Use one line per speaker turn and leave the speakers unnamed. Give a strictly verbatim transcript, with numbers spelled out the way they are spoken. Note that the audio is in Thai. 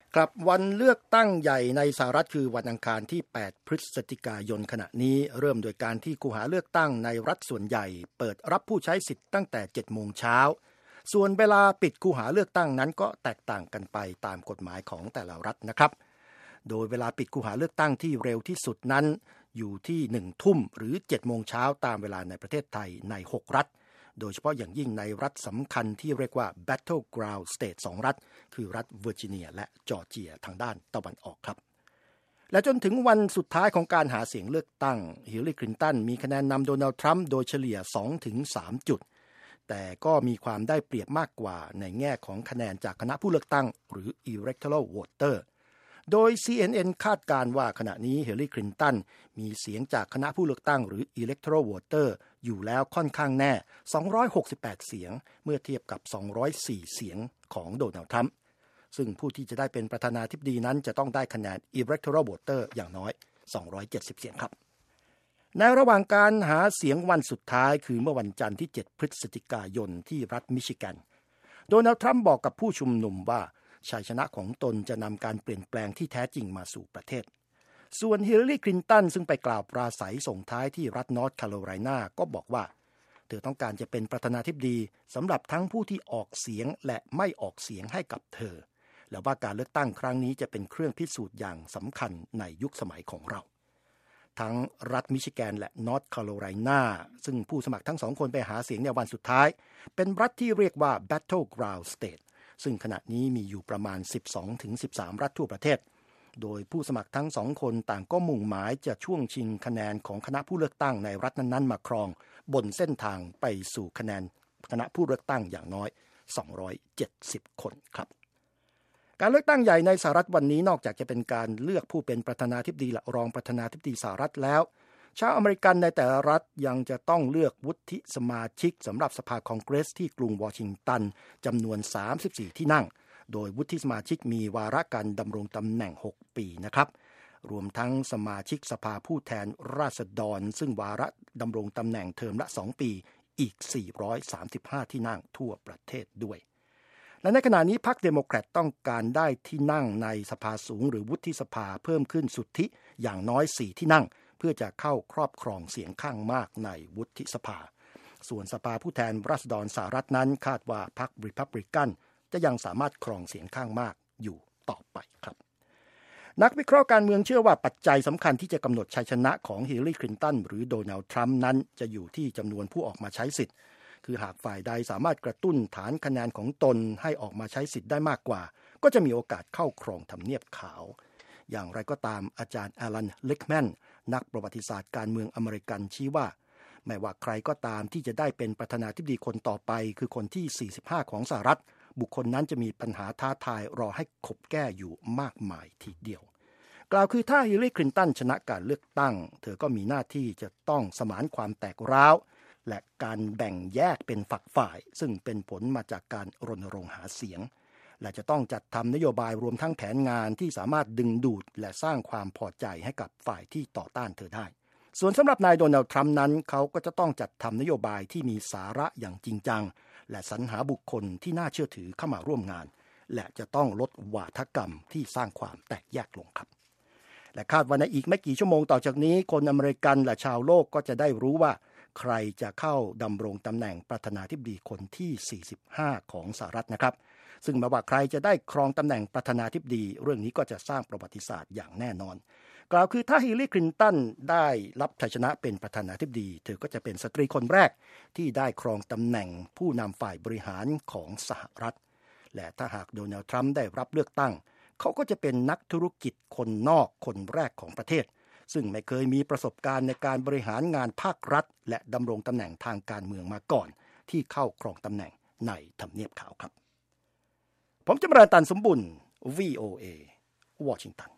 ครับวันเลือกตั้งใหญ่ในสหรัฐคือวันอังคารที่แปดพฤศจิกายนขณะนี้เริ่มโดยการที่คูหาเลือกตั้งในรัฐส่วนใหญ่เปิดรับผู้ใช้สิทธิ์ตั้งแต่ เจ็ดโมงเช้าส่วนเวลาปิดคูหาเลือกตั้งนั้นก็แตกต่างกันไปตามกฎหมายของแต่ละรัฐนะครับโดยเวลาปิดคูหาเลือกตั้งที่เร็วที่สุดนั้นอยู่ที่หนึ่งทุ่มหรือ เจ็ดโมงเช้าตามเวลาในประเทศไทยในหกรัฐโดยเฉพาะอย่างยิ่งในรัฐสำคัญที่เรียกว่า Battleground State สองรัฐคือรัฐเวอร์จิเนียและจอร์เจียทางด้านตะวันออกครับและจนถึงวันสุดท้ายของการหาเสียงเลือกตั้งฮิลลารีคลินตันมีคะแนนนำโดนัลด์ทรัมป์โดยเฉลี่ย สองถึงสาม จุดแต่ก็มีความได้เปรียบมากกว่าในแง่ของคะแนนจากคณะผู้เลือกตั้งหรือ Electoral Voterโดย ซี เอ็น เอ็น คาดการณ์ว่าขณะนี้ฮิลลารีคลินตันมีเสียงจากคณะผู้เลือกตั้งหรือ Electoral Voter อยู่แล้วค่อนข้างแน่สองร้อยหกสิบแปดเสียงเมื่อเทียบกับสองร้อยสี่เสียงของโดนัลด์ทรัมป์ซึ่งผู้ที่จะได้เป็นประธานาธิบดีนั้นจะต้องได้คะแนน Electoral Voter อย่างน้อยสองร้อยเจ็ดสิบเสียงครับในระหว่างการหาเสียงวันสุดท้ายคือเมื่อวันจันทร์ที่เจ็ดพฤศจิกายนที่รัฐมิชิแกนโดนัลด์ทรัมป์บอกกับผู้ชุมนุมว่าชัยชนะของตนจะนำการเปลี่ยนแปลงที่แท้จริงมาสู่ประเทศส่วนฮิลลารีคลินตันซึ่งไปกล่าวปราศัยส่งท้ายที่รัฐนอร์ทแคโรไลนาก็บอกว่าเธอต้องการจะเป็นประธานาธิบดีสำหรับทั้งผู้ที่ออกเสียงและไม่ออกเสียงให้กับเธอและว่าการเลือกตั้งครั้งนี้จะเป็นเครื่องพิสูจน์อย่างสำคัญในยุคสมัยของเราทั้งรัฐมิชิแกนและนอร์ทแคโรไลนาซึ่งผู้สมัครทั้งสองคนไปหาเสียงในวันสุดท้ายเป็นรัฐที่เรียกว่า Battleground Stateซึ่งขณะนี้มีอยู่ประมาณ สิบสองถึงสิบสาม รัฐทั่วประเทศโดยผู้สมัครทั้งสองคนต่างก็มุ่งหมายจะช่วงชิงคะแนนของคณะผู้เลือกตั้งในรัฐนั้นๆมาครองบนเส้นทางไปสู่คะแนนคณะผู้เลือกตั้งอย่างน้อยสองร้อยเจ็ดสิบคนครับการเลือกตั้งใหญ่ในสหรัฐวันนี้นอกจากจะเป็นการเลือกผู้เป็นประธานาธิบดีและรองประธานาธิบดีสหรัฐแล้วชาวอเมริกันในแต่ละรัฐยังจะต้องเลือกวุฒิสมาชิกสำหรับสภาคองเกรสที่กรุงวอชิงตันจำนวนสามสิบสี่ที่นั่งโดยวุฒิสมาชิกมีวาระการดำรงตำแหน่งหกปีนะครับรวมทั้งสมาชิกสภาผู้แทนราษฎรซึ่งวาระดำรงตำแหน่งเทอมละสองปีอีกสี่ร้อยสามสิบห้าที่นั่งทั่วประเทศด้วยและในขณะนี้พรรคเดโมแครตต้องการได้ที่นั่งในสภาสูงหรือวุฒิสภาเพิ่มขึ้นสุทธิอย่างน้อยสี่ที่นั่งเพื่อจะเข้าครอบครองเสียงข้างมากในวุฒิสภาส่วนสภาผู้แทนราษฎรสหรัฐนั้นคาดว่าพรรครีพับลิกันจะยังสามารถครองเสียงข้างมากอยู่ต่อไปครับนักวิเคราะห์การเมืองเชื่อว่าปัจจัยสำคัญที่จะกำหนดชัยชนะของฮิลลารีคลินตันหรือโดนัลด์ทรัมป์นั้นจะอยู่ที่จำนวนผู้ออกมาใช้สิทธิ์คือหากฝ่ายใดสามารถกระตุ้นฐานคะแนนของตนให้ออกมาใช้สิทธิ์ได้มากกว่าก็จะมีโอกาสเข้าครองทำเนียบขาวอย่างไรก็ตามอาจารย์แอลัน ลิกแมนนักประวัติศาสตร์การเมืองอเมริกันชี้ว่าไม่ว่าใครก็ตามที่จะได้เป็นประธานาธิบดีคนต่อไปคือคนที่สี่สิบห้าของสหรัฐบุคคลนั้นจะมีปัญหาท้าทายรอให้ขบแก้อยู่มากมายทีเดียวกล่าวคือถ้าฮิลลารีคลินตันชนะการเลือกตั้งเธอก็มีหน้าที่จะต้องสมานความแตกร้าวและการแบ่งแยกเป็นฝักฝ่ายซึ่งเป็นผลมาจากการรณรงค์หาเสียงและจะต้องจัดทำนโยบายรวมทั้งแผนงานที่สามารถดึงดูดและสร้างความพอใจให้กับฝ่ายที่ต่อต้านเธอได้ส่วนสำหรับนายโดนัลด์ทรัมป์นั้นเขาก็จะต้องจัดทำนโยบายที่มีสาระอย่างจริงจังและสรรหาบุคคลที่น่าเชื่อถือเข้ามาร่วมงานและจะต้องลดวาทกรรมที่สร้างความแตกแยกลงครับและคาดว่าในอีกไม่กี่ชั่วโมงต่อจากนี้คนอเมริกันและชาวโลกก็จะได้รู้ว่าใครจะเข้าดำรงตำแหน่งประธานาธิบดีคนที่สี่สิบห้าของสหรัฐนะครับซึ่งแม้ว่าใครจะได้ครองตำแหน่งประธานาธิบดีเรื่องนี้ก็จะสร้างประวัติศาสตร์อย่างแน่นอนกล่าวคือถ้าฮิลลารีคลินตันได้รับชัยชนะเป็นประธานาธิบดีเธอก็จะเป็นสตรีคนแรกที่ได้ครองตำแหน่งผู้นำฝ่ายบริหารของสหรัฐและถ้าหากโดนัลด์ทรัมป์ได้รับเลือกตั้งเขาก็จะเป็นนักธุรกิจคนนอกคนแรกของประเทศซึ่งไม่เคยมีประสบการณ์ในการบริหารงานภาครัฐและดำรงตำแหน่งทางการเมืองมาก่อนที่เข้าครองตำแหน่งในทำเนียบขาวครับผมจำราญ ตันสมบุญ วี โอ เอ วอชิงตัน